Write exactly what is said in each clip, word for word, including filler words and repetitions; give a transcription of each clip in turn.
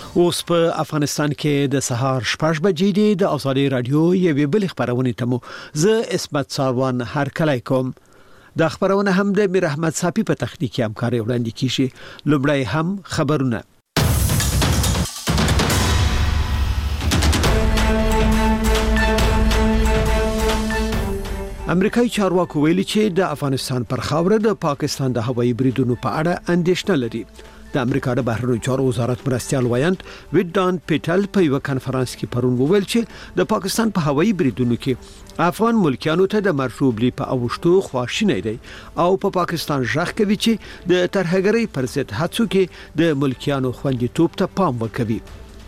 اوس په افغانستان کې د سهار شپږ بجې دي. د ازادي رادیو یوې بل خبرونه تمو زه اسمت ساروان هر کله کوم. د خبرونه هم د میر احمد صافي په تخنیکی همکاري وړاندې کیږي. لومړی هم خبرونه. امریکایي چارواکو ویلي چې د افغانستان پر خاوره د پاکستان د هوایي بریدونو په اړه اندېښنه لري. د امریکا د بهرنیو چارو وزارت مرستيال وایند ویډان پیټل په یو کانفرنس کې پرون وویل چې د پاکستان په هوایي بریدونو کې افغان ملکیانو ته د مرشوبلی په اوشتو خواشینی دی او په پا پاکستان ځخ کوي چې د ترهګرۍ پر ضد هڅو کې د ملکیانو خوندیتوب ته پام وکوي.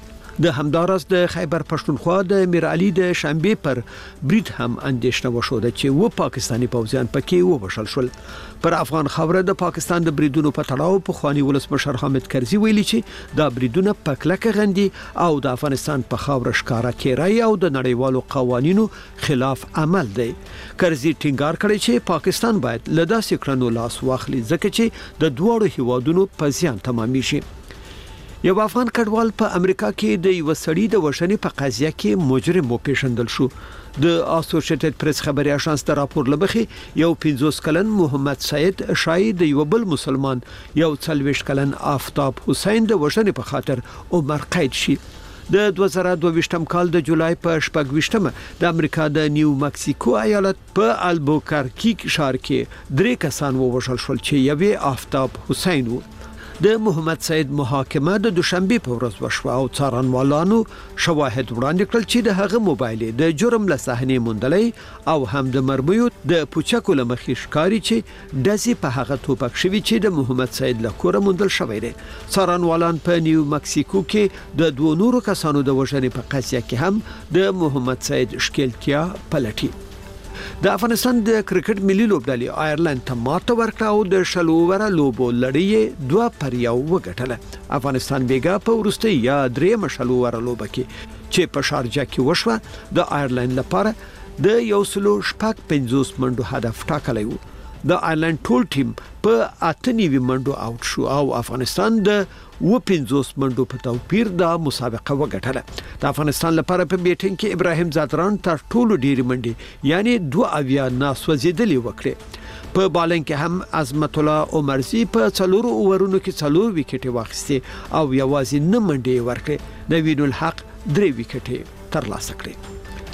د همدارس د خیبر پښتونخوا د میر علي د شنبه پر برید هم اندېښنه وشوده چې و پاکستانی پوځیان پکې وبشل شول. پر افغان خبره د پاکستان د بریدونو په تړاو په خواني ولسمشر حامد کرزي ویلي چې دا بریدونه پکلکه غندي او د افغانستان په خاوره ښکارا کېرای او د نړیوالو قوانینو خلاف عمل دی. کرزي ټینګار کړی چې پاکستان باید له داسې کړنو لاس واخلي ځکه چې د دوړو هیوادونو په زیان تمامي شي. یو افغان کډوال په امریکا کې د یو سړي د وژنې په قضیه کې مجرم وپیژندل شو. د اسوسییټډ پریس خبري اژانس د راپور لبخي یو پنځوس کلن محمد سید شاهد د یو بل مسلمان یو څلويښت کلن آفتاب حسین د وژنې په خاطر عمر قید شي. د دوه زره دوه ویشتم کال د جولای په شپږ ویشتمه د امریکا د نیو مکسیکو ایالت په البوکرکی ښار کې درې کسان ووژل شول چې یوې آفتاب حسین وو. د محمد سید محاکمه د دوشنبه په ورځ وشوه او څارنوالانو شواهد وړاندې کړل چې د هغه موبایل د جرم له صحنې موندلې او هم د مرمیو د پوچکو له مخې ښکاری چې داسې په هغه توپک شوی چې د محمد سید له کوره موندل شوی دی. څارنوالان په نیو مکسیکو کې د دوه نورو کسانو د وژنې په قضیه کې هم د محمد سید ښکیلتیا پلټي. د افغانستان د کرکټ ملي لوبډلې آیرلند ته ماته ورکړه او د شلو وره لوبو لړۍ دوه پر یو وګټله. افغانستان بیګا په ورستۍ یا درېم شلو وره لوبه کې چې په شارجه کې وشوه د آیرلند لپاره د یو سلو شپږ پنځوس منډو هدف ټاکلی و. د آیرلند ټول ټیم په اته نیوي منډو اوټ شو او افغانستان د و پنځوس منډو په توپیر د مسابقه وګټله. د افغانستان لپاره په بیټینګ کې ابراهیم زادران تر ټولو ډېری منډي یعنی دوه اویا ناسوځېدلې وکړې. په بالنګ کې هم عظمت الله عمرزي په څلورو اوورونو کې څلور وکټې واخیستې او یوازې نه منډي ورکړې. نوین الحق درې وکټې ترلاسه کړې.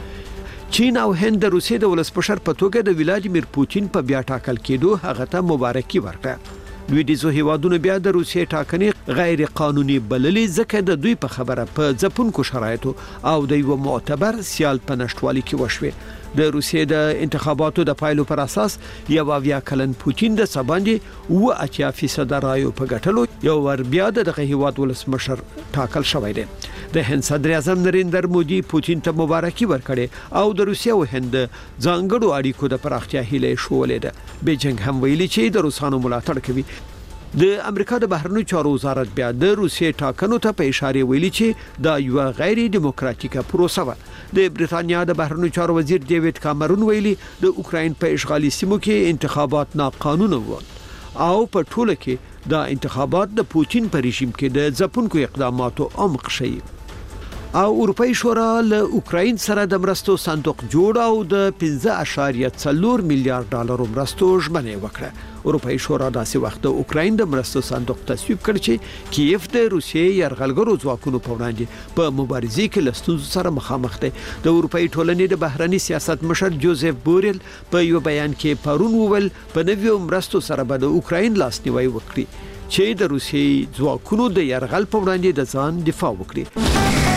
چین او هند د روسیې د ولسمشر په توګه د ولادیمیر پوتین په بیا ټاکل کېدو هغه ته مبارکي ورکړه. لویدیځو هیوادونو بیا د روسیې ټاکنې غیر قانوني بللې ځکه د دوی په خبره په ځپونکو شرایطو او د یو معتبر سیال په نشټوالي کې وشوه. د روسیې د انتخاباتو د پایلو پر اساس یو اویا کلن پوتین د سباندې و اتیا فیصد رایو په ګټلو یو ور بیا دغه هیواد ولسمشر ټاکل شوی دی. د هند صدر اعظم نریندر مودي پوتین ته مبارکي ورکړه او د روسیې او هند ځانګړو اړیکو د پراختیا هیله شولې ده. بیجینګ هم ویلي چې د روسانو ملاتړ کوي. د امریکا د بهرنیو چارو وزارت بیا د روسیې ټاکنو ته په اشاره ویلي چې دا یو غیر دیموکراتیکه پروسه و. د بریتانیا د بهرنیو چارو وزیر ډیوډ کامرون ویلي د اوکراین په اشغالي سیمو کې انتخابات ناقانونه وو او په ټوله کې دا انتخابات د پوتین په رژیم کې د ځپونکو اقداماتو عمق شي. او اروپאי شورا له اوکراین سره د مرستو صندوق جوړ او د پنځه اعشاریه څلور میلیارډ ډالر مرستو ژمنه وکړه. اروپאי شورا داسې وخت د اوکراین د مرستو صندوق تصویب کړ چې کیف د روسیې یرغلګرو ځواکونو په وړاندې په مبارزې کې له ستونزو سره مخامخ دی. د اروپאי ټولنې د بهرنی سیاست مشر جوزف بوریل په یو بیان کې پرون وویل په نویو مرستو سره به د اوکراین لاسنیوي وکړي چې د روسیې ځواکونو د یرغل په وړاندې د ځان دفاع وکړي.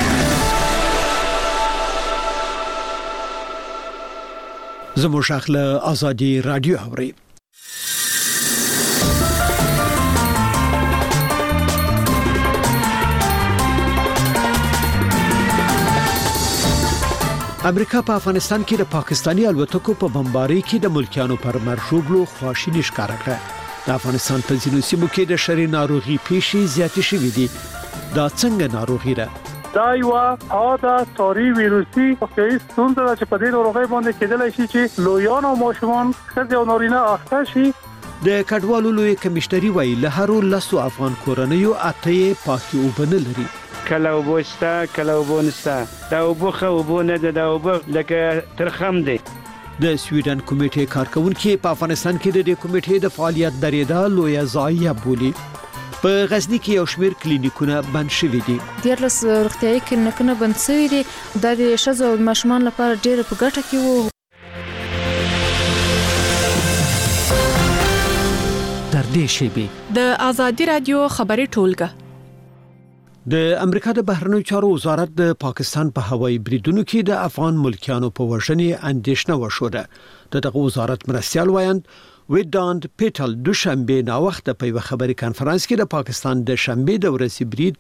زموږ شاخله ازادي رادیو اوري. امریکا په افغانستان کې د پاکستانی الوتکو په بمبارۍ کې د ملکیانو پر مرشوبلو خواشینی ښکاره کړه. د افغانستان په ځینو سیمو کې د شری ناروغي پیښې زیاتې شوې دي. دا څنګه ناروغي ده؟ دا یو عاده ساری ویروسي روغتیایي ستونزه ده چې په دې ناروغۍ باندې کېدلی شي چې لویان او ماشومان ښځې او نارینه اخته شي. د کډوالو لوی کمشنري وایي له هرو لسو افغان کورنیو اته پاکي اوبه نه لري. کله اوبه شته کله اوبه نشته. دا اوبه ښه اوبه نه ده، دا اوبه لکه ترخم دی. د سویډن کمیټې کارکونکو په افغانستان کې د دې کمیټې د فعالیت درېدا لویه ضایعه بولي. په غزنی کې یو شمېر کلینیکونه بند شوي دي. ډېر لس روغتیايي کلینیکونه بند شوي دي. دا د ښځو او ماشومان لپاره ډېر په ګټه کې وو. تر دې شیبې د آزادي رادیو خبري ټولګه. د امریکا د بهرنیو چارو وزارت د پاکستان په هوایي بریدونو کې د افغان ملکیانو په وژنې اندېښنه وشوده. د دغه وزارت مرستیال وایند ویداند پیټل دوشنبه نا وخت په یو خبري کانفرنس کې د پاکستان د شنبه د ورځې برید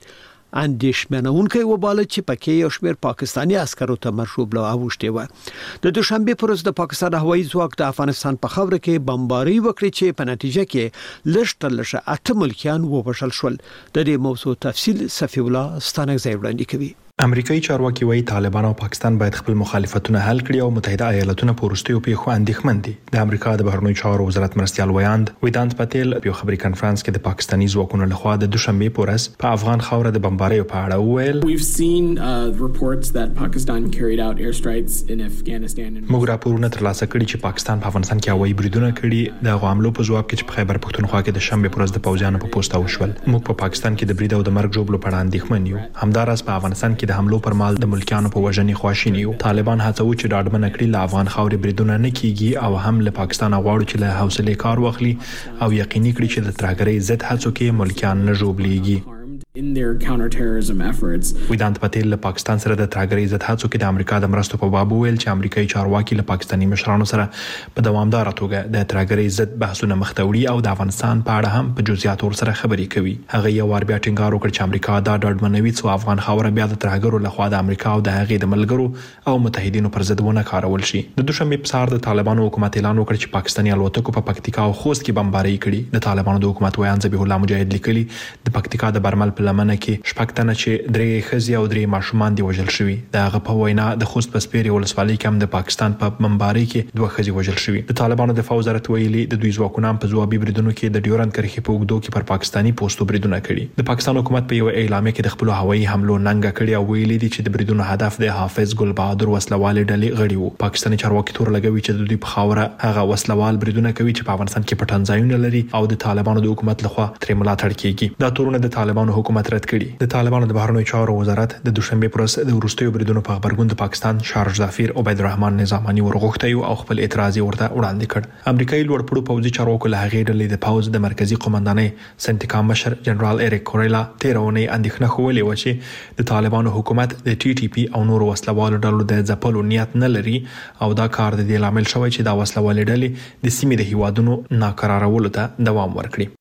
اندېښمنونکي وباله چې پکې یو شمېر پاکستانی عسکرو ته مرشوب له اوښتي و. د دوشنبه پر ورځ د پاکستان هوایي ځواک د افغانستان په خاوره کې بمباري وکړي چې په نتیجه کې لږ تر لږه اته ملکیان ووژل شول. د دې موضوع تفصیل صفی الله ستانګزی وړاندې کوي. امریکایي چارواکي وايي طالبان او پاکستان باید خپل مخالفتونه حل کړي او متحده ایالاتونه په وروستیو پیښو اندېښمن دي. د امریکا د بهرنیو چارو وزارت مرستیال وایند ویدانت پټیل په یو خبري کانفرنس کې د پاکستاني ځواکونو لخوا د دوشنبه په ورځ په افغان خاوره د بمباریو په اړه وویل. We've seen uh, reports that Pakistan carried out airstrikes in Afghanistan. موږ راپورونه ترلاسه کړي چې پاکستان په افغانستان کې هوایي بریدونه کړي. د حملو په ځواب کې چې په خیبر پښتونخوا کې د شنبه په ورځ د پوځیانو په پوسټ وشول. موږ په پاکستان کې د برید او د مرګ جوړولو په اړه اندېښمن یو. همدارس په افغانستان کې د حملو پر مهال د ملکیانو په وژنې خواشینی یو. طالبان هڅو چې ډاډمن کړي له افغان خاورې بریدونه نه کیږي او هم له پاکستان غواړي چې له حوصله کار واخلي او یقیني کړي چې د ترهګرۍ ضد هڅو کې ملکیان نه ژوبلېږي. in their counterterrorism efforts. ویدانت پټیل له پاکستان سره د ترهګرۍ ضد هڅو کې د امریکا د مرستو په باب ویل چې امریکایي چارواکي له پاکستاني مشرانو سره په دوامدار توګه د ترهګرۍ ضد بحثونه مخته وړي او د افغانستان په اړه هم په جزئیات ور سره خبرې کوي. هغه یو ور بیا ټینګار وکړ چې امریکا دا ډاډمنوي چې افغان خاوره بیا د ترهګرو لخوا د امریکا او د هغې د ملګرو او متحدینو پر ضد ونه کارول شي. د دوشنبه په سهار د طالبانو حکومت اعلان وکړ چې پاکستاني الوتکو په پکتیکا او خوست کې بمباري کړي. د طالبانو د حکومت ویان ذبیح الله مجاهد لیکلي د پکتیکا د برمل په لمنه کې پښتنه چې درې خزي او درې ماشومان دی وژل شوی. دا غ په وینا د خوست پسپيري ولسوالۍ کې هم د پاکستان په بمباري کې دوه خزي وژل شوی. د طالبانو د فوج وزارت ویلي د دوی ځواکونو په ځوابي بریدونو کې د ډیورند کرښې په وګړو کې پر پاکستاني پوسټو بریدونه کړي. د پاکستان حکومت په یو اعلامیه کې د خپل هوایي حملو ننګه کړي او ویلي دي چې د بریدونو هدف د حافظ ګل بهادر وسلوال ډلې غړي وو. پاکستاني چارواکي تور لګوي چې د دوی په خاوره هغه وسلوال بریدونه کوي چې په افغانستان کې پټن ځایونه لري او د طالبانو د حکومت لخوا ترې ملاتړ کیږي. دا تورونه د طالبانو حکومت رد کړي. د طالبانو د بهرنیو چارو وزارت د دوشنبه پر ورځ د وروستیو بریدونو په خبرګون د پاکستان شارج ظفیر عبید الرحمن نظامانی ورغوښتي او خپل اعتراض ورته وړاندې کړ. امریکایي لوړپوړو پوځي چارواکو له هغې ډلې د پوځ د مرکزی قومندانۍ سنټیکا مشر جنرال اریک کوریلا تیرونی اندېښنه خولې و چې د طالبانو حکومت د ټي ټي پی او نور وسلوالو ډلو د ځپلو نیت نه لري او دا کار د دې لامل شوی چې دا وسلوالې ډلې د سیمې د هیوادونو ناکرارولو ته دوام ورکړي.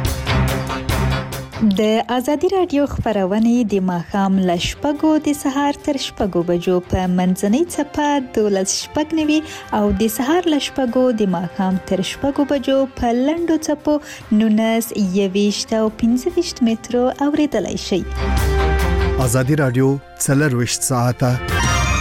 د ازادي رادیو خبرونه د ماښام ل شپږو د سهار تر شپږو بجو په منځنۍ چپه دولس شپږ نوي او د سهار ل شپږو د ماښام تر شپږو بجو په لنډو چپو نونس یويشت او پنځه ویشت مترو اوریدلای شي. ازادي رادیو څلرویشت ساعته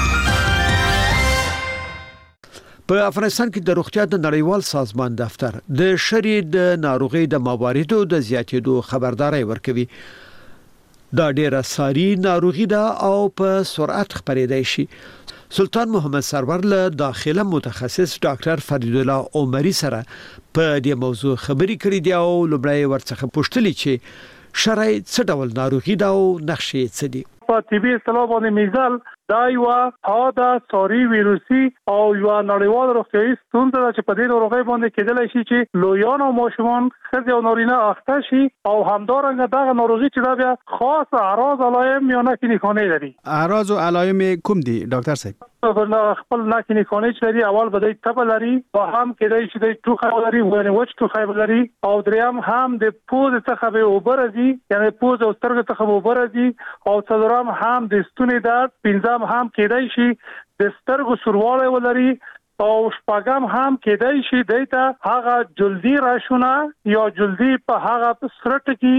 په افغانستان کې د روغتیا د نړیوال سازمان دفتر د شری د ناروغي د مواردو د زیاتېدو خبرداري ورکوي. دا ډیره ساري ناروغي ده او په سرعت خپرېدای شي. سلطان محمد سرور له داخله متخصص ډاکټر فرید الله عمری سره په دې موضوع خبرې کړې دي او لومړی ورڅخه پوښتلې چې شری څه ډول ناروغي ده او نقشې څه دي. په طبي اصطلاح باندې میزل دا یو حاده ساري ویروسي او یو نړیوال روغتیايي ستونزه ده چې په دې ناروغۍ باندې کېدلی شي چې لویان او ماشومان ښځې او نارینه اخته شي او همدارنګه دغه ناروغي چې دا بیا خاص اعراض علائم یا نښې نښانې لري. اعراض او علائم کوم دي ډاکټر صاحب؟ خپل نښې نښانې چې لري اول به د تبه لري او هم کېدای شي د ټوخی لري ونه وچ ټوخی لري او دریم هم د پوز څخه به اوبه راځي یعنی پوز او سترګې څخه اوبه راځي او څلورم هم د ستوني درد پنځم هم کېدای شي د سترګو سوروالی ولري او شپږم هم کېدای شي دایته هغه جلدی راشونه یا جلدی په هغه سرټ کې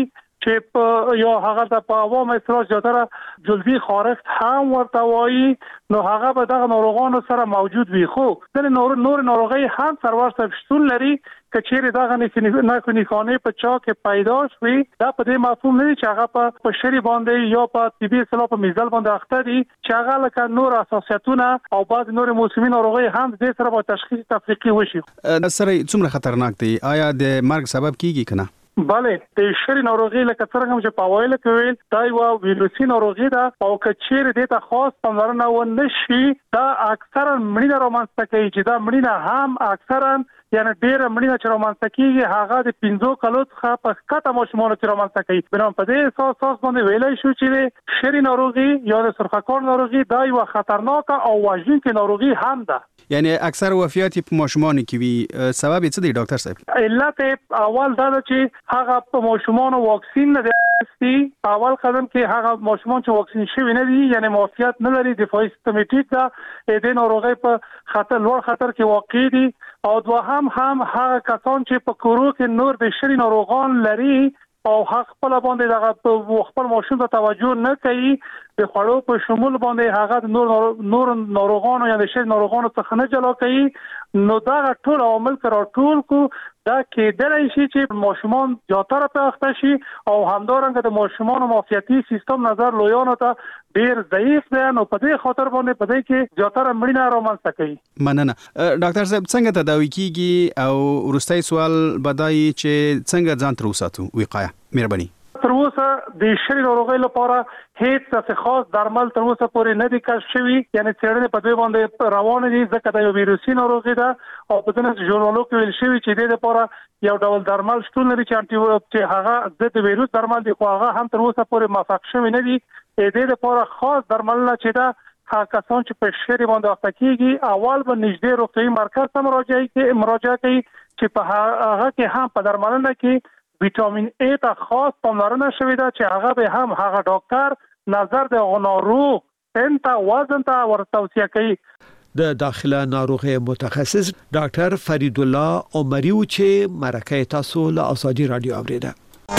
چې په یو هغه د په عوام اعتراض زیاتره جلبي خارښت هم ورته وایي نو هغه به دغه ناروغانو سره موجود وي خو د نور نور ناروغي هم سرور صاحب شتون لري کچېره دغه نه کني خانه په چا کې پیدا شوي دا په دې مفهوم نه چې هغه په پشری باندې یا په طبي اصطلاح په میزل باندې اخته دي چې هغه لکه نور اساسیتونه او بعض نور موسمي ناروغي هم د سره په تشخیص تفریقي وشي سره څومره خطرناک دي آیا د مرګ سبب کیږي کنه بله د شری ناروغي لکه څنګه چې په وایل کې دا یو ویروسي ناروغي ده او کچېره د ته خاص پاملرنه و نشي دا اکثرا مړینه رومانسته کوي چې دا مړینه هم اکثرا یعنی ډېر مړینه چې رومانسته کیږي هغه د پنځو کلو څخه په کته ماشومانو چې رومانسته کوي بنام په دې اساس اساس باندې ویلای شو چې شری ناروغي یا د سرخکار ناروغي دا یو خطرناک او وژونکې ناروغي هم ده یعنی اکثر وفیات په ماشومان کې وي سبب څه دی ډاکټر صاحب علت اول دا چې هغه په ماشومان واکسین نه دی اول قدم کې هغه ماشومان چې واکسین شوی نه دي یعنی معافیت نه لري دفاعي سیستم ټیټ ده د ناروغي په خطر لوړ خطر کې واقع دي او دوهم هم هغه کسان چې په کورو کې نور د شری ناروغان لري او حق خپل باندې دغه خپل ماشوم ته توجه نه کوي د خړو په شمول باندې هغه نور نور ناروغانو یا د شری ناروغانو څخه نه جلا کوي نو دا ټول عوامل کرا ټول کو دا کېدلی شي چې ماشومان زیاتره په اخته شي او همدارنګه د ماشومان معافیتي سیستم نظر لویانو ته ډیر ضعیف دی نو په دې خاطر باندې په دې کې زیاتره مړینه رومانسته کوي مننه ډاکټر صاحب څنګه تداوي کیږي او ورستۍ سوال بدای چې څنګه ځان تر وساتو وقایه مهرباني تر اوسه د شری ناروغۍ لپاره هیڅ څه خاص درمل تر اوسه پورې نه دي کشف شوي یعنی څېړنې په دوی باندې روانې دي ځکه دا یو ویروسي ناروغي ده او په دغه ژورنالو کې ویل شوی چې د لپاره یو ډول درمل شتون لري چې انټي چې هغه د ویروس درمل دی خو هغه هم تر اوسه پورې موافق شوی نه دي د لپاره خاص درمل نه چې دا هغه کسان چې په شری باندې اخته کیږي اول به نږدې روغتیايي مرکز ته مراجعه کوي مراجعه کوي چې په هغه کې هم په درملنه کې ویټامین ای ته خاص پاملرنه شوې ده چې هغه به هم هغه ډاکټر نظر د ناروغ سنت وزن ته ورتوصیه کوي د داخله ناروغي متخصص ډاکټر فرید الله عمریو چې مرکه تاسو له ازادي رادیو اوریده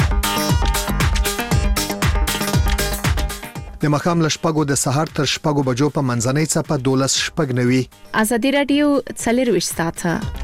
د مخام لشپګو د سحر تر شپګو بجو په منځنۍ څپه دولس شپګ نوي ازادي رادیو څلرويشت ساعته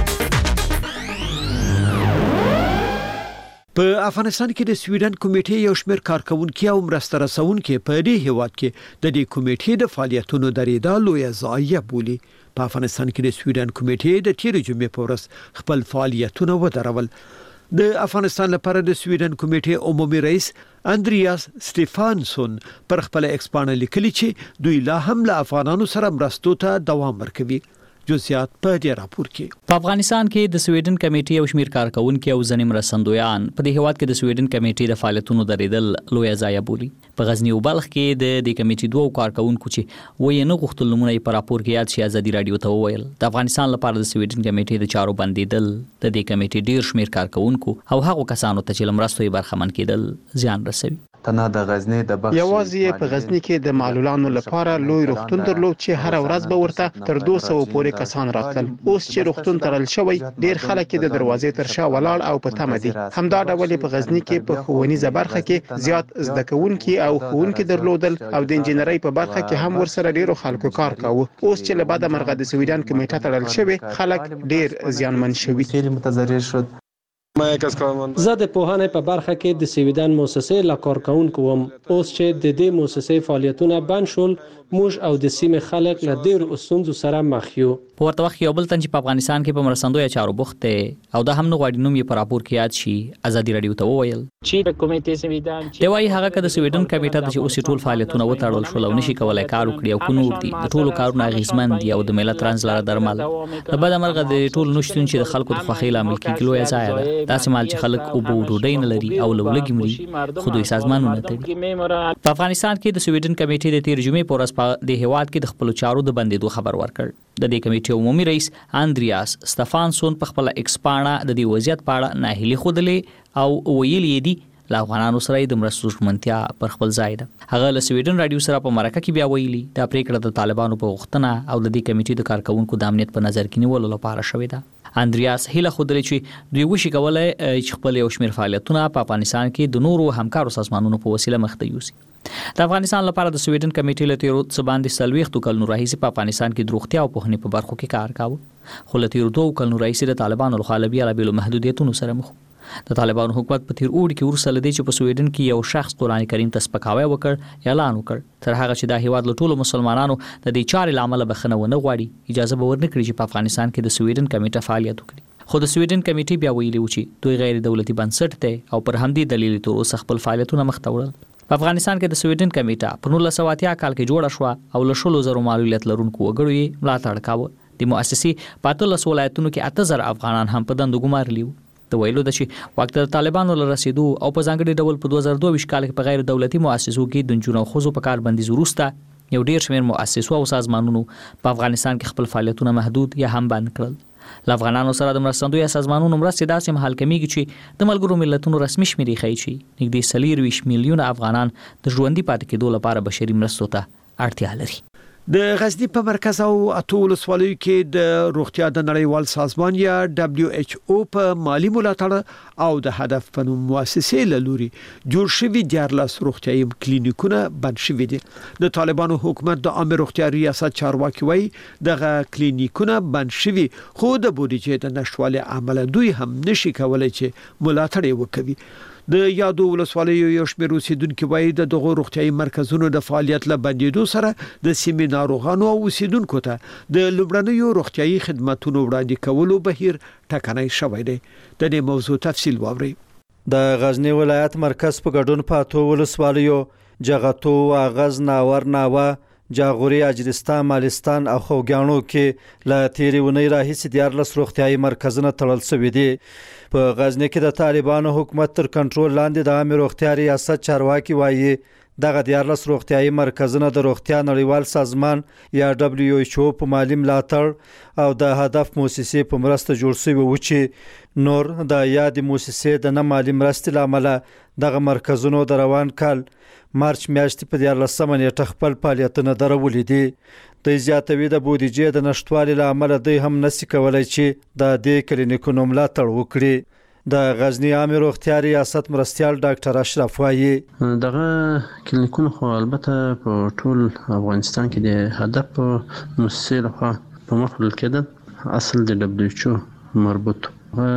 په افغانستان کې د سویډن کمیټې یو شمېر کارکونکو او مرسته رسونکو په دې هیواد کې د دې کمیټې د فعالیتونو درېدا لوی ضایعه بولي په افغانستان کې د سویډن کمیټې د تیر جمعې په ورځ خپل فعالیتونه ودرول د افغانستان لپاره د سویډن کمیټې عمومي رئیس اندریاس سټيفانسون پر خپل ایکسپانه لیکلي چې دوی لا هم له افغانانو سره مرستو ته دوام ورکوي جزئیات په دې راپور کې په افغانستان کې د سویډن کمیټې او شمیر کارکونکو او ځنې مرستندویان په دې هواد کې د سویډن کمیټې د فعالیتونو درېدل لوی ضایعه بولي په غزنی او بلخ کې د دې کمیټې دوه کارکونکو چې وایي نه غوښتل نمونه په راپور کې یاد شي ازادي رادیو ته وویل د افغانستان لپاره د سویډن کمیټې د چارو بندیدل د دې کمیټې ډیر شمیر کارکونکو او هغو کسانو ته چې لمرستوي برخمن کېدل زیان رسوي تنه د غزنی د بخش یوازې په غزنی کې د معلولانو لپاره لوی روغتون درلود چې هر ورځ به ورته تر دوه سوه پورې کسان راتلل اوس چې روغتون ترل شوی ډیر خلک د دروازې تر شا ولاړ او په تمه دي همدا ډول په غزنی کې په ښوونیزه برخه کې زیات زده کوونکي او ښوونکي درلودل او د انجنیري په برخه کې هم ورسره ډیرو خلکو کار کاوه اوس چې له بعد مرغه د سویډن کمیټه تړل شوی خلک ډیر زیانمن شوي خیلی متضرر شد زه د پوهنې په برخه کې د سویډن مؤسسې لا کارکونکو وم اوس چې د دې مؤسسې فعالیتونه بند شول موږ او د سیمې خلک له ډېر ستونزو سره مخ یو په ورته وخت یو بل تن چې په افغانستان کې په مرستندوی چارو بوخت دی او دا هم نه غواړي نوم یې په راپور کې یاد شي ازادي رادیو ته وویل چې د کمیټې سویډن دی وايي هغه که د سویډن کمیټه چې اوس ټول فعالیتونه وتړل شول او نشي کولای کار وکړي او کو نور دي د ټولو کارونه اغیزمن دي او د ملت ترانزلار درمل د بد مرغه د ټول نشټون چې د خلکو د خوخي لامل کیږي لوی ځای ده داسې مال چې خلک او بوډوډین لري او لولګي مري خو دوی سازمانونه تړي په افغانستان کې د سویډن کمیټې د تیر جمعې په ورځ په د هیواد کې د خپل چارو د بندیدو خبر ورکړ د دې کمیټې عمومي رئیس اندریاس سټيفانسون په خپل ایکسپانه د دې وضعیت په اړه ناهیلي خوده او ویلي دي لا افغانانو سره د مرستو ژمنتیا پر خپل ځای ده هغه له سویډن رادیو سره په مرکه کې بیا ویلي دا پریکړه د طالبانو په غوښتنه او د دې کمیټې د کارکونکو د امنیت په نظر کې نیولو لپاره شوې ده اندریاس هیله خودلی چې دوی وشي کولای چې خپل یو شمېر فعالیتونه په افغانستان کې د نورو همکارو سازمانونو په وسیله مخته یوسي. د افغانستان لپاره د سویډن کمیټې له تیرو څه باندې سلويختو کلونو راهیسې په افغانستان کې د روغتیا او پوهنې په برخو کې کار کاوه، خو له تیرو دوه کلونو راهیسې د طالبانو لخوا له بیلابېلو محدودیتونو سره مخ. د طالبانو حکومت په تیر اوړي کې وروسته له دې چې په سویډن کې یو شخص قرآن کریم ته سپکاوی وکړ اعلان وکړ تر هغه چې دا هیواد له ټولو مسلمانانو د دې چارې له امله بخښنه ونه غواړي اجازه به ورنه کړي چې په افغانستان کې د سویډن کمیټه فعالیت وکړي. خو د سویډن کمیټې بیا ویلي و چې دوی غیر دولتي بنسټ دی او پر همدې دلیل تر اوسه خپل فعالیتونه مخ ته وړل. په افغانستان کې د سویډن کمیټه په نولس سوه اتیا کال کې جوړه شوه او له شلو زرو معلولیت لرونکو وګړو یې ملاتړ کاوه. د مؤسسې په اتلس ولایتونو کې اته زره افغانان هم په دندو ګمارلي وو. د ویلو د چې وخت د طالبانو له رسیدو او په ځانګړي ډول په دوه زره دوه ویشت کال کې په غیر دولتي مؤسسو کې د نجونو او ښځو په کار بندیز وروسته یو ډیر شمېر مؤسسو او سازمانونو په افغانستان کې خپل فعالیتونه محدود یا هم بند کړل. له افغانانو سره د مرستندویه سازمانونو مرستې داسې مهال کمیږي چې د ملګرو ملتونو رسمي شمېرې ښیي چې نږدې څلېرویشت میلیونه افغانان د ژوندي پاتې کېدو لپاره بشري مرستو ته اړتیا لري. د غزنی په مرکز او اته ولسوالیو کې د روغتیا د نړیوال سازمان یا دبليو ایچ او په مالی ملاتړ او د هدف په نوم مؤسسې له لوري جوړ شوي دیارلس روغتیايي کلینیکونه بند شوي دي. د طالبانو حکومت د عامه روغتیا ریاست چارواکي وایي دغه کلینیکونه بند شوي خو د بودیجې د نشټوالي عمل دوی هم نشي کولای چې ملاتړ وکړي. د یادو ولسوالیو یو شمېر اوسیدونکو وایي د دغه روغتیايي مرکزونو د فعالیت له بندیدو سره د سیمې ناروغانو او اوسیدونکو ته د لومړنیو روغتیايي خدماتو وړاندې کولو بهیر ټکنۍ شوی دی. د دې موضوع تفصیل واورئ. د غزنی ولایت مرکز په ګډون په اته ولسوالیو جغتو، اغاز، ناور، ناوه، جاغوري، اجرستان، مالستان او خوګیانو کې له تیرې ونې راهیسې دیارلس روغتیايي مرکزونه تړل شوي دي. په غزنی کې د طالبانو حکومت تر کنټرول لاندې د عامه روغتیا ریاست چارواکي وایي دغه دیارلس روغتیايي مرکزونه د روغتیا نړیوال سازمان یا دبليو ایچ او په مالی ملاتړ او د هدف مؤسسې په مرسته جوړ شوي و چې نور د یاد مؤسسې د نه مالی مرستې لامل دغه مرکزونو د روان کال مارچ میاشتې په دیارلسمه نیټه خپل فعالیتونه درولي دي. د زیاتوي د بودیجې د نشټوالي لامل دوی هم نشي کولای چې د دې کلینیکونو ملاتړ وکړي. د غزنی عامه روغتیا ریاست مرستیال ډاکټر اشرف وایي دغه کلینیکونه خو البته په ټول افغانستان کې د هدف مؤسسې لخوا په مخ وړل کېدل اصل د دبليو ایچ او مربوط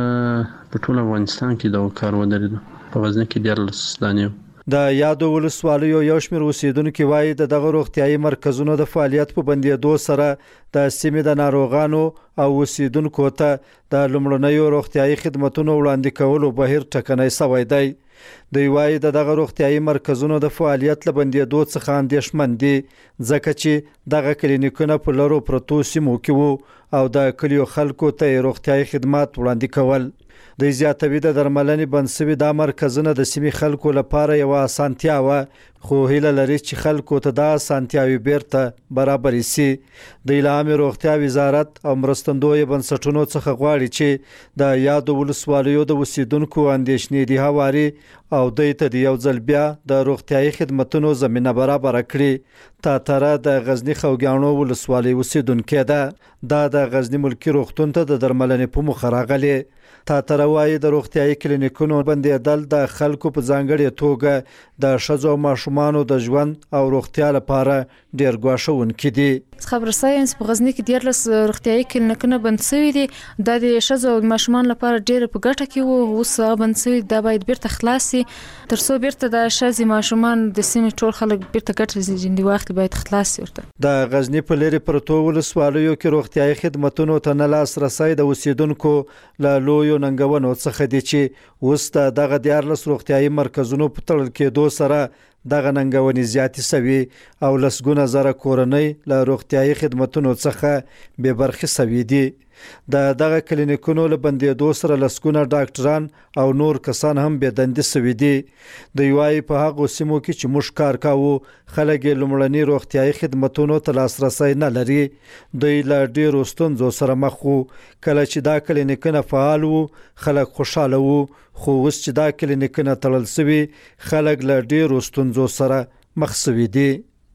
په ټول افغانستان کې دا کار ودرېد. په غزنی کې دیارلس دانې د یادو ولسوالیو یو شمېر اوسیدونکو وایي د دغه روغتیايي مرکزونو د فعالیت په بندیدو سره د سیمې د ناروغانو او اوسیدونکو ته د لومړنیو روغتیايي خدماتو وړاندې کولو بهیر ټکنۍ شوی دی. دوی وایي د دغه روغتیايي مرکزونو د فعالیت له بندیدو څخه اندېښمن دي ځکه چې دغه کلینیکونه په لرو پرتو سیمو کې وو او د کلیو خلکو ته روغتیايي خدمات وړاندې کول. د زیاتوي د درملنې بنسوي د مرکزونه د سیمې خلکو لپاره یو اسانتیا و خو هیله لري چې خلکو ته دا اسانتیاوي بیرته برابرې سي. د عامه روغتیا وزارت او مرستندوی بنسټونو څخه غواړي چې د یادو ولسوالیو د اوسیدونکو اندېښنې دي هواري او دوی ته د یو ځل بیا د روغتیايي خدماتو زمينه برابر کړي. تاتره د غزنی خوګیانو ولسوالۍ اوسیدونکو ده. دا د غزنی ملکی روغتون ته د درملنې په مخ راغلي. تاتره وایي د روغتیايي کلینیکونو بندیدل د خلکو په ځانګړي توګه د ښځو او ماشومانو د ژوند او روغتیا لپاره ډیر ګواښونکي دي. خبر ساينس په غزنی کې دیارلس روغتیايي کلینیکونه بند شوي دي. د ښځو او ماشومان لپاره ډیر په ګټه کې وو، اوس بند شوي. دا باید بیرته خلاص شي تر څو بیرته د ښځې ماشومان د سیمې ټول خلک بیرته ګټه ځینې وخت باید خلاص شي. ورته د غزنی په لری پرتو ولسوالیو کې روغتیايي خدماتو ته نه لاس رسای د اوسیدونکو له لوی ننګونو څخه دي چې اوس دغه دیارلس روغتیايي مرکزونو په تړل کېدو سره دغه ننګونې زیاتې شوي او لسګونه زره کورنۍ له روغتیايي خدماتو څخه بې برخې شوي دي. د دغه کلینیکونو له بندیدو سره لسګونه ډاکټران او نور کسان هم بې دندې شوي دي. دوی وایي په هغو سیمو کې چې موږ کار کوو خلک یې لومړني روغتیايي خدماتو ته لاسرسی نه لري. دوی له ډېرو ستونزو سره مخ وو. کله چې دا کلینیکونه فعال وو خلک خوشاله وو، خو اوس چې دا کلینیکونه تړل شوي خلک له ډېرو ستونزو سره مخ شوي دي.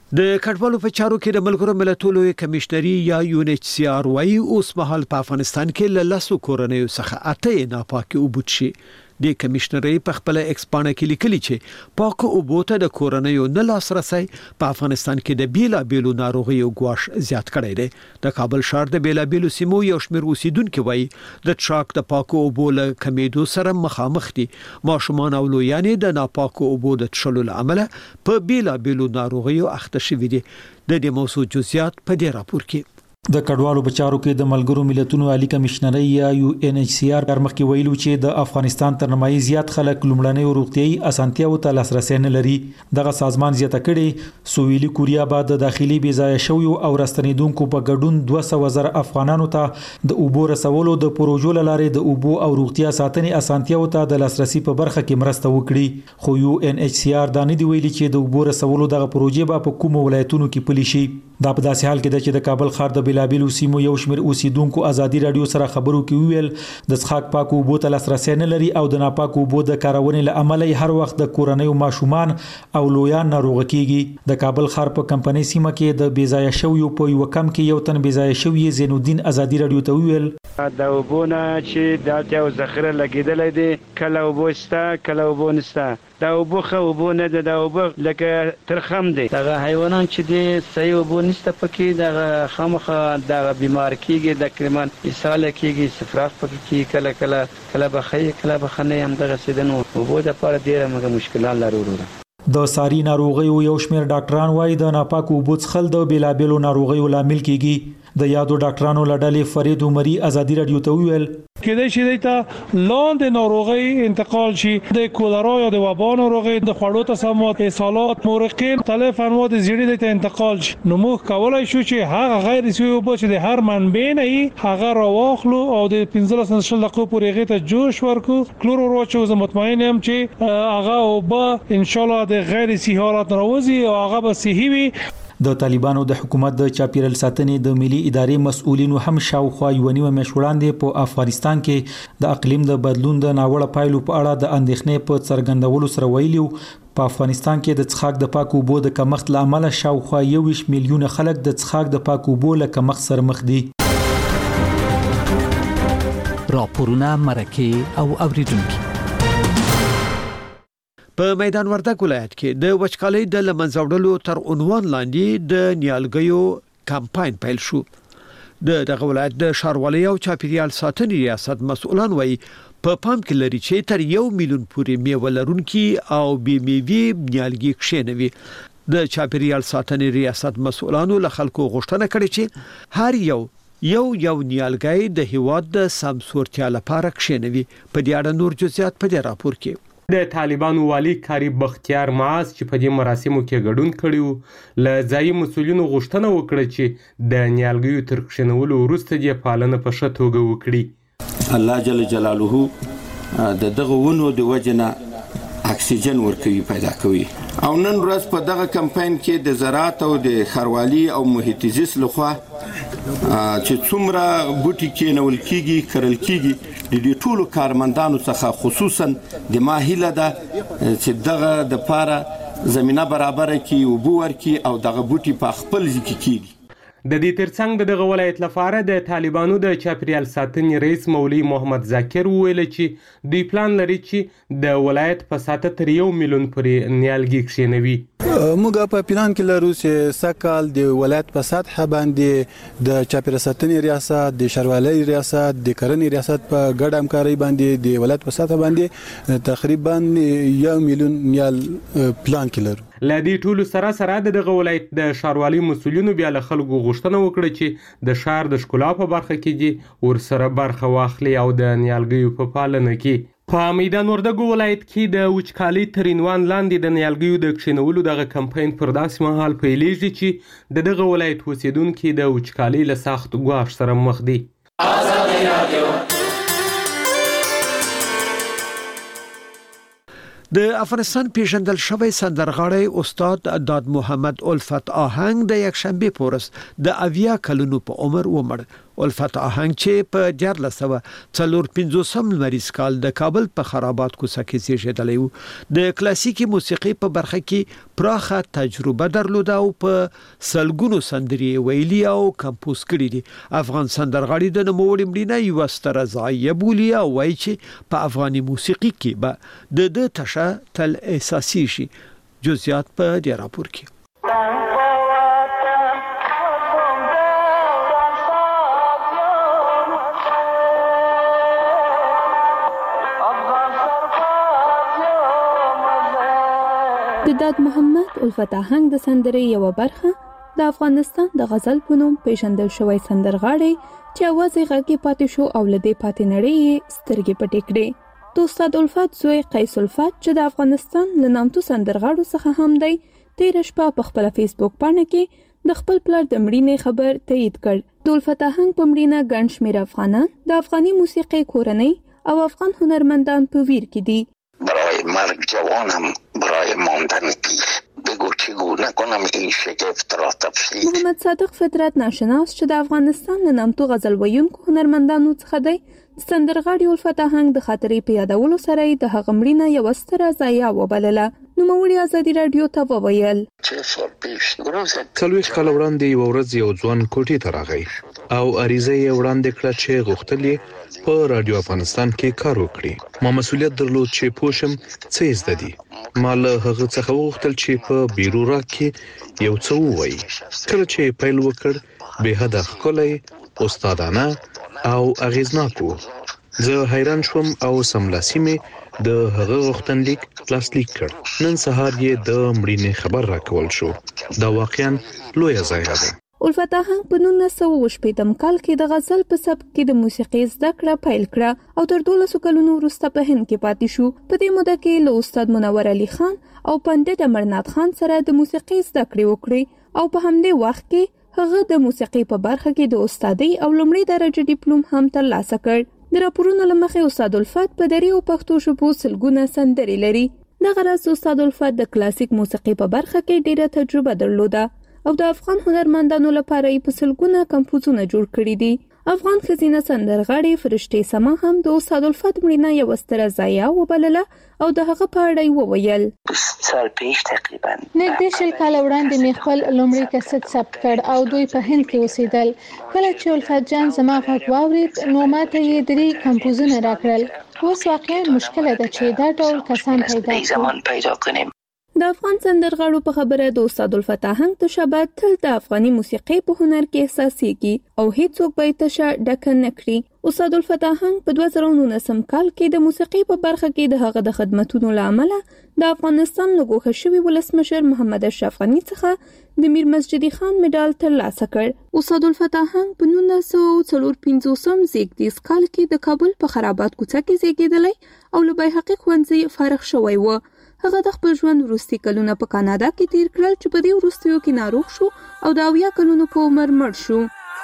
د کډوالو په چارو کې د ملګرو ملتونو کمشنري یا یو ان ایچ سی آر وايي اوس مهال په افغانستان کې له لاسو کورنیو څخه اته ناپاکي وبوت شي. د کمشنري په خپل ایکسپانه کې لیکلي چې پاک او بوته د کورنیو نه لاسرسي په افغانستان کې د بیلا بیلو ناروغیو ګواښ زیات کړی دی. د کابل ښار د بیلا بیلو سیمو یو شمېر اوسیدونکو وایي د ټراک د پاکو او بول کمیدو سره مخامخ دي. ماشومان او لویانې د ناپاکو او بو د تشلو لامل په بیلا بیلو ناروغیو اخته شوي دي. د دې موضوع جزئیات په دې راپور کې. د کډوالو په چارو کې د ملګرو ملتونو عالی کمشنري یا یو ان ایچ سی آر مخکې ویلو چې د افغانستان تر نیمایي زیات خلک لومړنۍ روغتيایي اسانتیاو ته لاسرسي نه لري. دغه سازمان زیاته کړي سویلي کوریا بعد د داخلي بې ځای شویو او راستنیدونکو په ګډون دوه سوه زره افغانانو ته د اوبو رسولو د پروژو لارې د اوبو او روغتیا ساتنې اسانتیاو ته د لاسرسي په برخه کې مرسته وکړي. خو یو ان ایچ سی آر دا نه دی ویلي چې د اوبو رسولو دغه پروژې به په کومو ولایتونو کې پلي شي. دا په داسې حال کې ده چې د کابل ښار د بیلابیلو سیمو یو شمېر اوسیدونکو ازادي رادیو سره خبرو کې ویل د څښاک پاکو اوبو ته لاسرسی نه لري او د ناپاکو اوبو د کارونې له امله هر وخت د کورنیو ماشومان او لویان ناروغه کیږي. د کابل ښار په کمپنۍ سیمه کې د بې ځایه شویو په یو کم کې یو تن بې ځایه شوی زین الدین ازادي رادیو ته ویل د اوبو نه چې د یو ذخیره لګیدلې دي کله اوبو ستا کله اوبو نستا دا اوبو خو اوبو نه ده دا اوبو لکه ترخم دي دغه حیوانات چې دي صحیح اوبو نشته پکې دغه خامخه دغه بیمار کیږي د کرمان اسهال کیږي سفراخ پکې کی کله کله کله بخې کله بخنه هم دغه سیدنو اوبو د پاره ډیره موږ مشکلات لرو. د ساري ناروغیو یو شمېر ډاکټران وایي د ناپاکو اوبو څښل د بیلابیلو ناروغیو لامل کیږي. د یادو ډاکټرانو لړلې فرید عمري ازادي رادیو ته ویل کېدای شي د لاندې ناروغي انتقال شي د کولرا یا د وبا ناروغي د خوړو تسممات اسهالات مورقین مختلف انواع د زیړې ته انتقال شي. نو موږ کولای شو چې هغه غیر سوي اوبه چې د هر منبع نه هغه راواخلو او د پنځلس نه شل دقیقو پورې هغه ته جوش ورکو کلور ورچو زه مطمئن یم چې هغه اوبه ان شاء الله د غیر صحي حالات راوځي او هغه به صحي وي. د طالبانو د حکومت د چاپیرل ساتنې د ملي ادارې مسؤلینو هم شاوخوا یو نیمه میاشت وړاندې په افغانستان کې د اقلیم د بدلون د ناوړه پایلو په اړه د اندېښنې په څرګندولو سره ویلي په افغانستان کې د څښاک د پاکو اوبو د کمښت له امله شاوخوا یوویشت میلیونه خلک د څښاک د پاکو اوبو له کمښت سره مخ دي. راپورونه مرکه او اوریدونکو په میدان وردګ ولایت کې د وچکالۍ د لمنځوړلو تر عنوان لاندې د نیالګیو کمپاین پیل شو. د دغه ولایت د ښاروالۍ او چاپیریال ساتنې ریاست مسؤلان وایي په پام کې لري چې تر یو میلیون پورې میوه لرونکي او بې میوې نیالګي کښېنوي. د چاپیریال ساتنې ریاست مسؤلانو له خلکو غوښتنه کړې چې هر یو یو یو نیالګي د هیواد د سمسورتیا لپاره کښېنوي. په دې اړه نور جزئیات په دې راپور کې. د طالبانو والی کاری بختیار معاذ چې په دې مراسمو کې ګډون کړیو له ځایي مسؤلینو غوښتنه وکړه چې د نیالګیو تر کښېنولو وروسته یې پالنه په ښه توګه وکړي. الله جل جلاله د دغه ونو د وجنه اکسیجن ورکوي پیدا کوي او نن ورځ په دغه کمپاین کې د زراعت او د ښاروالي او محیط زیست لخوا چې څومره بوټي کېنول کیږي کرل کیږي د دې ټولو کارمندانو څخه خصوصا د ماهیله ده چې دغه د پاره زمينه برابر کی او بور کی او دغه بوټي په خپل ځکه کیږي. د دې ترڅنګ د دغه ولایت لپاره د طالبانو د چاپیریال ساتنې رئیس مولوی محمد ذاکر ویل چې دوی پلان لري چې د ولایت په ساته تر یو میلیون پورې نیالګي کښېنوي. موږ په پلان کې لرو چې سکهال د ولایت په سطح باندې د چاپیریال ساتنې ریاست د ښاروالۍ ریاست د کرنې ریاست په ګډه همکاري باندې د ولایت په سطح باندې تقریبا یو میلیون نیال پلان کې لرو. لدی ټولو سره سره دغه ولایت د ښاروالۍ مسؤلینو بیا له خلکو غوښتنه وکړه چې د ښار د ښکلا په برخه کې دي ورسره برخه واخلي او د نیالګیو په پالنه کې. په میدان وردګ ولایت کې د وچکالۍ تر عنوان لاندې د نیالګیو د کښېنولو دغه کمپاین پر داسې مهال پیلېږي چې د دغه ولایت اوسیدونکي د وچکالۍ له سخت ګواښ سره مخ دي. د افغانستان پیژندل شوی سندرغاړی استاد داد محمد الفت آهنګ د یک شنبه پورس د اویا کلونو په عمر ومړ. الفت آهنګ چې په دیارلس سوه څلور پنځوسم لمریز کال د کابل په خرابات کوڅه کې زیږیدلی و. د کلاسیکي موسیقي په برخه کې پراخه تجربه درلوده او په سلګونو سندرې ویلي او کمپوز کړي دي. افغان سندرغاړي د نوموړي مړینه یوه ستره ضایعه بولي او وایي چې په افغاني موسیقي کې به د ده تشه تل احساسي شي. جزئیات په دې راپور کې. د داد محمد الفت آهنګ د سندرې یو برخه د افغانستان د غزل په نوم پیژندل شوی سندرغاړی چې اواز یې غږی پاتې شو او لدې پاتې نړۍ سترګې پټې کړې. د استاد الفت زوی قیس الفت چې د افغانستان له نامتو سندرغاړو څخه هم دی، تیر شپه په خپل فیسبوک باندې کې د خپل پلار د مړینې خبر تایید کړ. د الفت آهنګ په مړینه ګڼ شمېر افغانان د افغاني موسیقي کورنۍ او افغان هنرمندان په ویر کې دي. برای مرگ جوانم، برای ماندن پیر، بگو چگونه کنم این شگفت را تفسیر. محمد صادق فطرت ناشناس چې د افغانستان له نامتو غزل ویونکو هنرمندانو څخه دی، سندرغاړي الفت آهنګ د خاطرې په یادولو سره د هغه مړینه یوه ستره ضایعه وبلله. نوموړي ازادي راډیو ته وویل څلوېښت کاله وړاندې یوه ورځ یو ځوان کوټې ته راغی او عریضه یې وړاندې کړه چې غوښتل یې په رادیو افغانستان کې کار وکړي. ما مسؤلیت درلود چې پوه شم څه زده دي. ما له هغه څخه وغوښتل چې په بیرو راک کې یو څه ووایي. کله چې پیل وکړ بې حده ښکلی، استادانه او اغیزناک و. زه حیران شوم او سملاسي مې د هغه غوښتنلیک لاسلیک کړ. نن سهار یې د مړینې خبر راکول شو. دا واقعا لویه ضایعه ده. الفت آهنګ په نولس سوه اووه شپېتم کال کې د غزل په سبک کې د موسیقي زده کړه پیل کړه او تر دولسو کلونو وروسته په هند کې پاتې شو. په دې موده کې له استاد منور علي خان او پنډت امرنات خان سره د موسیقي زده کړې وکړې او په همدې وخت کې هغه د موسیقي په برخه کې د استادۍ او لومړۍ درجه ډیپلوم هم ترلاسه کړ. د راپورونو له مخې استاد الفت په دري او پښتو ژبو سلګونه سندرې لري. دغه راز استاد الفت د کلاسیک موسیقي په برخه کې ډیره تجربه درلوده او د افغان هنرمندانو لپاره یې په سلګونه کمپوزونه جوړ کړي دي. افغان ښځینه سندرغاړې فرشتې سما هم د استاد الفت مړینه یوه ستره ضایعه وبلله او د هغه په اړه یې وویل نږدې شل کاله وړاندې مې خپل لومړی کسټ ثبت کړ او دوی په هند کې اوسېدل. کله چې الفت جان زما غږ واورېد نو ماته یې درې کمپوزونه راکړل. اوس واقعا مشکله ده چې دا ډول کسان پیدا کړو. د افغان سندرغاړو په خبره د استاد الفت آهنګ تشابه تل د افغاني موسیقي په هنر کې احساسېږي او هیڅوک به یې تشه ډکه نه کړي. استاد الفت آهنګ په دوه زره نولسم کال کې د موسیقي په برخه کې د هغه د خدمتونو له امله د افغانستان له ګوښه شوي ولسمشر محمد اشرف غني څخه د میر مسجدي خان مډال ترلاسه کړ. استاد الفت آهنګ په نولس سوه څلور پنځوسم زیږدیز کال کې د کابل په خرابات کوڅه کې زیږېدلی او له بیهقي ښوونځي فارغ شوی و. هغه د خپل ژوند وروستي کلونه په کاناډا کې تیر کړل چې په دې وروستیو کې ناروغ شو او د اویا کلونو په عمر مړ شو.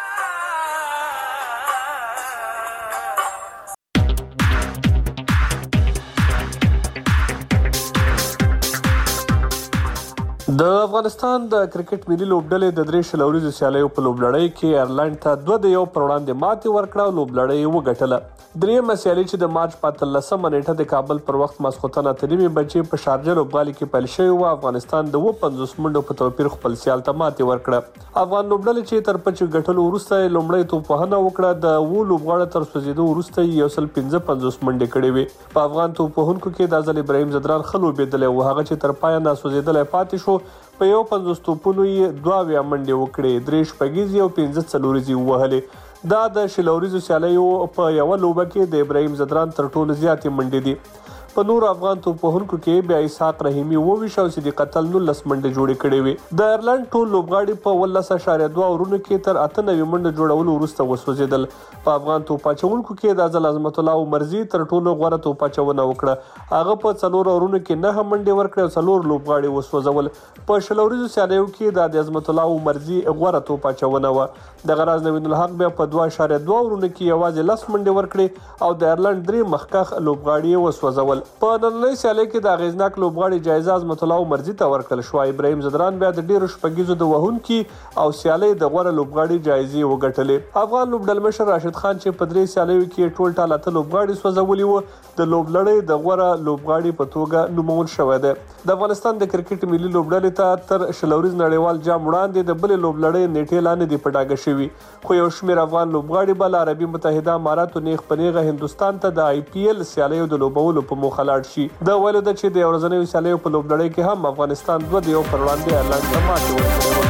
د افغانستان د کرکټ ملي لوبډلې د درې شل ورځو سیالیو په لوبلړۍ کې ایرلند ته دوه د یو پر وړاندې ماتې ورکړه او لوبلړۍ یې وګټله. درېیمه سیالي چې د مارچ په اتلسمه نیټه د کابل پر وخت ماسخوتن اته نیمې بجې په شارجه لوبغالي کې پیل شوې وه، افغانستان د اوه پنځوس منډو په توپیر خپل سیال ته ماتې ورکړه. افغان لوبډلې چې تر پچ ګټلو وروسته لومړی توپوهنه وکړه، د اوو لوبغاړو تر سوځېدو وروسته یو سل پنځه پنځوس منډې کړې وې. په افغان توپوهونکو کې د ځل ابراهیم زدران ښه لوبېدلی و، هغه چې تر پایه ناسوځېدلی پاتې شو. په یو پنځوس توپونو یې دوه اویا منډې وکړې، درې شپږیزې او پنځه څلوریزې ووهلې. دا د شل ورځو سیالیو په یوه لوبه کې د ابراهیم زدران تر ټولو زیاتې منډې دي. په نورو افغان توپوهونکو کې بیا اسحاق رحیمي اوویشت او صدیق اتل نولس منډې جوړې کړې وې. د ایرلند ټول لوبغاړي په اوولس اعشاریه دوه اورونو کې تر اته نوي منډې جوړولو وروسته وسوځېدل. په افغان توپ اچوونکو کې د ځل عظمت الله عمرزي تر ټولو غوره توپ اچونه وکړه. هغه په څلور اورونو کې نه منډې ورکړې او څلور لوبغاړي وسوځول. په شل ورځو سیالیو کې د عظمت الله عمرزي غوره توپ اچونه وه. د غراز نوین الحق بیا په دوه اعشاریه دوه اورونو کې یوازې لس منډې ورکړې او د ایرلند درې مخکښ لوبغاړي وسوځول. په نننۍ سیالۍ کې د اغیزناک لوبغاړي جایزه عظمت الله مرزي ته ورکړل شو. ابراهیم زدران بیا د ډیرو شپږیزو د وهونکي او سیالۍ د غوره لوبغاړي جایزې وګټلې. افغان لوبډل مشر راشد خان چې په درې سیالیو کې ټول ټال اته لوبغاړي سوځولي وو د لوبلړۍ د غوره لوبغاړي په توګه نومول شوی دی. د افغانستان د کرکټ ملي لوبډلې ته تر شلوريز نړیوال جام وړاندې د بلې لوبلړۍ نیټې لاندې دی پټاګه شوی، خو یو شمېر افغان لوبغاړي بل عربي متحده اماراتو نیغ په نیغه هندستان ته د آی پی ایل سیالیو د لوبولو په موخه لاړ شي. د ویلو د چې د ورځنیو سیالیو په لوبلړۍ کې هم افغانستان دوه د یو پر وړاندې اعلان ماتې ورکړې.